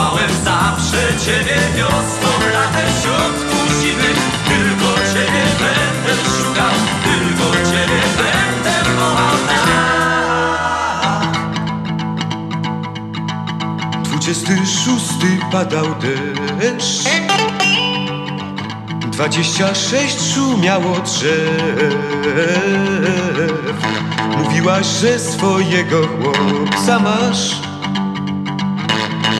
Szukałem zawsze ciebie wiosną, latem, w środku zimy. Tylko ciebie będę szukał, tylko ciebie będę wołał. 26 padał deszcz, 26 szumiało drzew. Mówiłaś, że swojego chłopca masz,